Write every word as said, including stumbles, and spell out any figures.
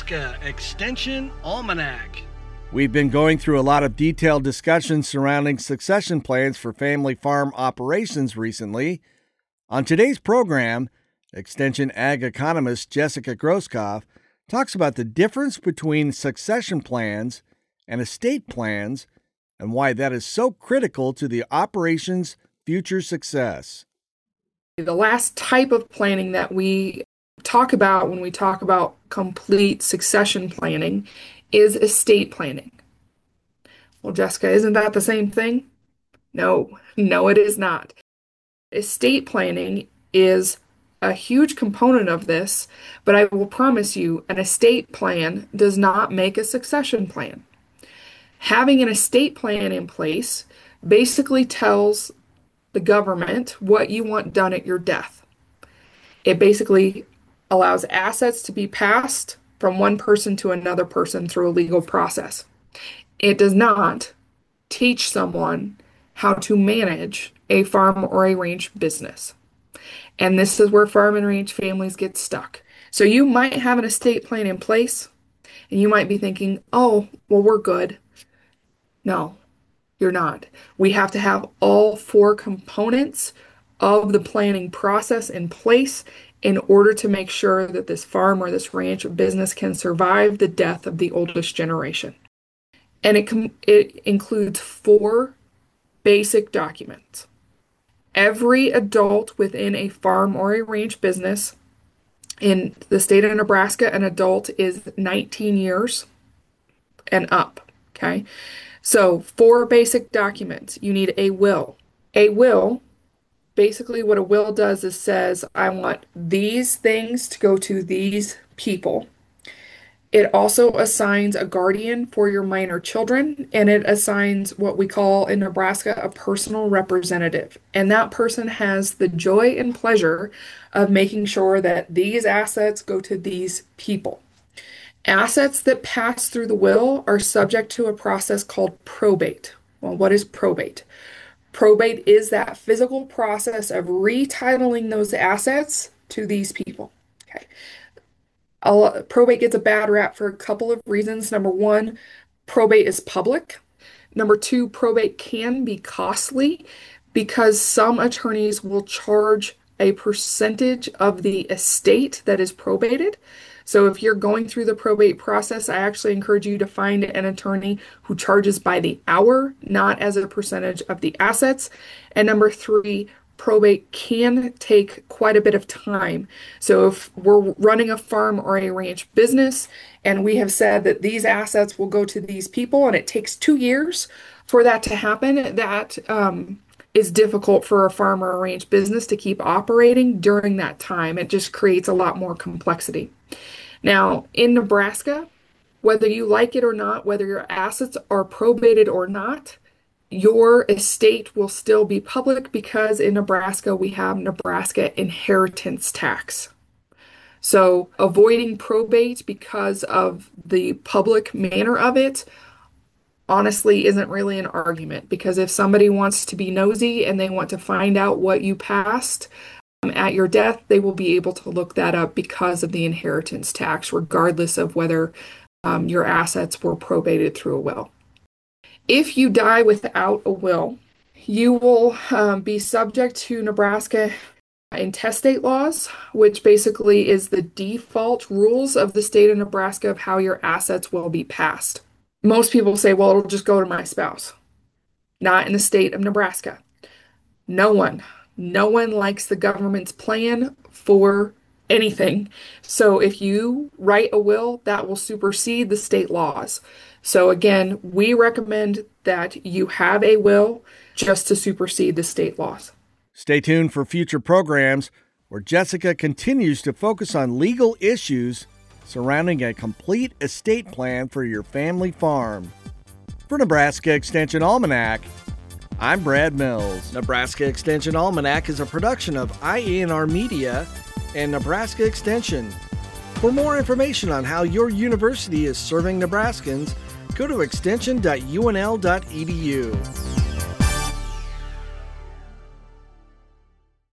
Nebraska Extension Almanac. We've been going through a lot of detailed discussions surrounding succession plans for family farm operations recently. On today's program, Extension Ag economist Jessica Groskopf talks about the difference between succession plans and estate plans and why that is so critical to the operation's future success. The last type of planning that we talk about when we talk about complete succession planning is estate planning. Well, Jessica, isn't that the same thing? No, no, it is not. Estate planning is a huge component of this, but I will promise you, an estate plan does not make a succession plan. Having an estate plan in place basically tells the government what you want done at your death. It basically allows assets to be passed from one person to another person through a legal process. It does not teach someone how to manage a farm or a ranch business. And this is where farm and ranch families get stuck. So you might have an estate plan in place, and you might be thinking, oh, well, we're good. No, you're not. We have to have all four components of the planning process in place in order to make sure that this farm or this ranch or business can survive the death of the oldest generation. And it, com- it includes four basic documents. Every adult within a farm or a ranch business in the state of Nebraska, an adult is nineteen years and up, okay? So four basic documents. You need a will. A will, basically what a will does is says, I want these things to go to these people. It also assigns a guardian for your minor children, and it assigns what we call in Nebraska a personal representative. And that person has the joy and pleasure of making sure that these assets go to these people. Assets that pass through the will are subject to a process called probate. Well, what is probate? Probate is that physical process of retitling those assets to these people. Okay. I'll, probate gets a bad rap for a couple of reasons. Number one, probate is public. Number two, probate can be costly because some attorneys will charge a percentage of the estate that is probated. So if you're going through the probate process, I actually encourage you to find an attorney who charges by the hour, not as a percentage of the assets. And number three, probate can take quite a bit of time. So if we're running a farm or a ranch business and we have said that these assets will go to these people and it takes two years for that to happen, that um, is difficult for a farm or a ranch business to keep operating during that time. It just creates a lot more complexity. Now, in Nebraska, whether you like it or not, whether your assets are probated or not, your estate will still be public because in Nebraska, we have Nebraska inheritance tax. So avoiding probate because of the public manner of it, honestly, isn't really an argument, because if somebody wants to be nosy and they want to find out what you passed um, at your death, they will be able to look that up because of the inheritance tax, regardless of whether um, your assets were probated through a will. If you die without a will, you will um, be subject to Nebraska intestate laws, which basically is the default rules of the state of Nebraska of how your assets will be passed. Most people say, well, it'll just go to my spouse. Not in the state of Nebraska. No one, no one likes the government's plan for anything. So if you write a will, that will supersede the state laws. So again, we recommend that you have a will just to supersede the state laws. Stay tuned for future programs where Jessica continues to focus on legal issues surrounding a complete estate plan for your family farm. For Nebraska Extension Almanac, I'm Brad Mills. Nebraska Extension Almanac is a production of I A N R Media and Nebraska Extension. For more information on how your university is serving Nebraskans, go to extension dot U N L dot E D U.